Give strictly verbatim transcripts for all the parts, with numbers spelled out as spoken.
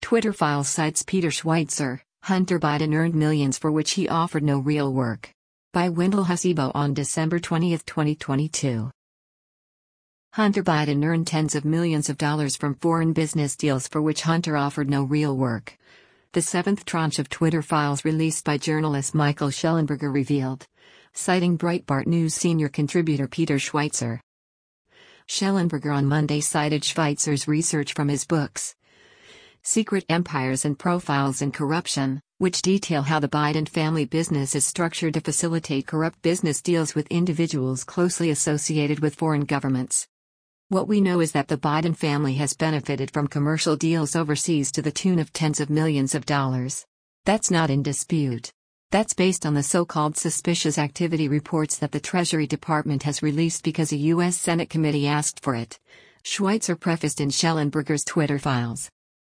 Twitter files cites Peter Schweizer. Hunter Biden earned millions for which he offered no real work. By Wendell Hasibo on December twentieth, twenty twenty-two. Hunter Biden earned tens of millions of dollars from foreign business deals for which Hunter offered no real work. The seventh tranche of Twitter files released by journalist Michael Shellenberger revealed, citing Breitbart News senior contributor Peter Schweizer. Shellenberger on Monday cited Schweizer's research from his books, Secret Empires and Profiles in Corruption, which detail how the Biden family business is structured to facilitate corrupt business deals with individuals closely associated with foreign governments. What we know is that the Biden family has benefited from commercial deals overseas to the tune of tens of millions of dollars. That's not in dispute. That's based on the so-called suspicious activity reports that the Treasury Department has released because a U S Senate committee asked for it, Schweizer prefaced in Shellenberger's Twitter files.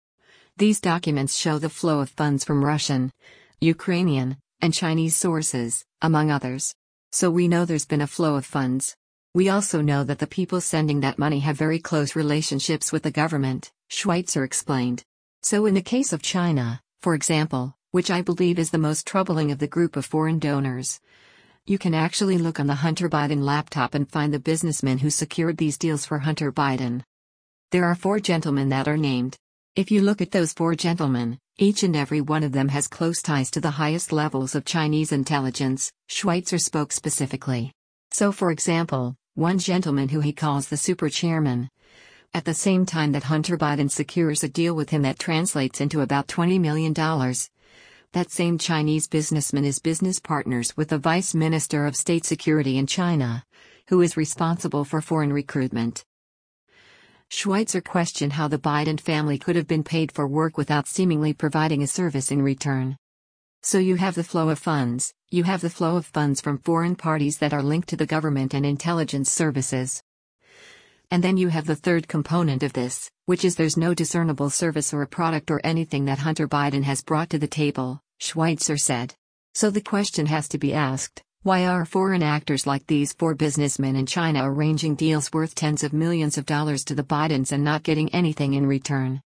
These documents show the flow of funds from Russian, Ukrainian, and Chinese sources, among others. So we know there's been a flow of funds. We also know that the people sending that money have very close relationships with the government, Schweizer explained. So in the case of China, for example, which I believe is the most troubling of the group of foreign donors, you can actually look on the Hunter Biden laptop and find the businessmen who secured these deals for Hunter Biden. There are four gentlemen that are named. If you look at those four gentlemen, each and every one of them has close ties to the highest levels of Chinese intelligence, Schweizer spoke specifically. So for example, one gentleman who he calls the super chairman, at the same time that Hunter Biden secures a deal with him that translates into about twenty million dollars, that same Chinese businessman is business partners with the Vice Minister of State Security in China, who is responsible for foreign recruitment. Schweizer questioned how the Biden family could have been paid for work without seemingly providing a service in return. So you have the flow of funds, you have the flow of funds from foreign parties that are linked to the government and intelligence services. And then you have the third component of this, which is there's no discernible service or a product or anything that Hunter Biden has brought to the table, Schweizer said. So the question has to be asked, why are foreign actors like these four businessmen in China arranging deals worth tens of millions of dollars to the Bidens and not getting anything in return?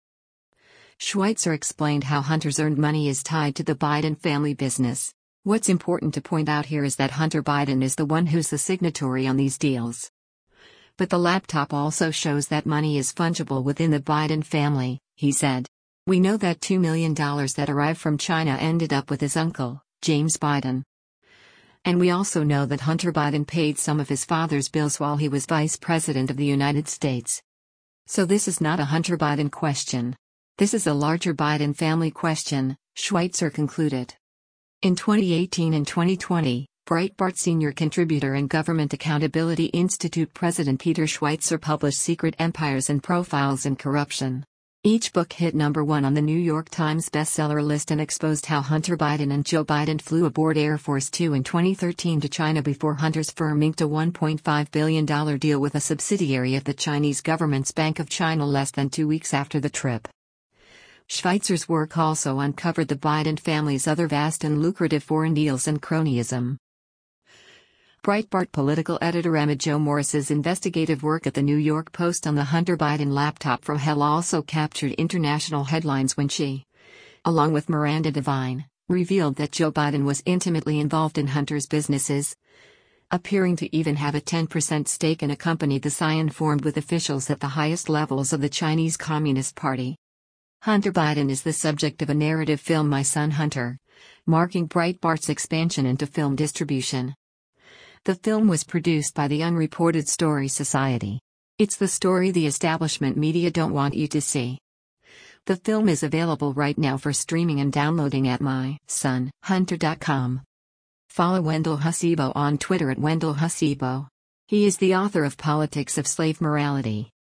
Schweizer explained how Hunter's earned money is tied to the Biden family business. What's important to point out here is that Hunter Biden is the one who's the signatory on these deals. But the laptop also shows that money is fungible within the Biden family, he said. We know that two million dollars that arrived from China ended up with his uncle, James Biden. And we also know that Hunter Biden paid some of his father's bills while he was Vice President of the United States. So this is not a Hunter Biden question. This is a larger Biden family question, Schweizer concluded. In twenty eighteen and twenty twenty, Breitbart senior contributor and Government Accountability Institute President Peter Schweizer published Secret Empires and Profiles in Corruption. Each book hit number one on the New York Times bestseller list and exposed how Hunter Biden and Joe Biden flew aboard Air Force Two in twenty thirteen to China before Hunter's firm inked a one point five billion dollars deal with a subsidiary of the Chinese government's Bank of China less than two weeks after the trip. Schweizer's work also uncovered the Biden family's other vast and lucrative foreign deals and cronyism. Breitbart political editor Emma Jo Morris's investigative work at the New York Post on the Hunter Biden laptop from hell also captured international headlines when she, along with Miranda Devine, revealed that Joe Biden was intimately involved in Hunter's businesses, appearing to even have a ten percent stake in a company the Scion formed with officials at the highest levels of the Chinese Communist Party. Hunter Biden is the subject of a narrative film My Son Hunter, marking Breitbart's expansion into film distribution. The film was produced by the Unreported Story Society. It's the story the establishment media don't want you to see. The film is available right now for streaming and downloading at my son hunter dot com. Follow Wendell Hasibo on Twitter at Wendell Hasibo. He is the author of Politics of Slave Morality.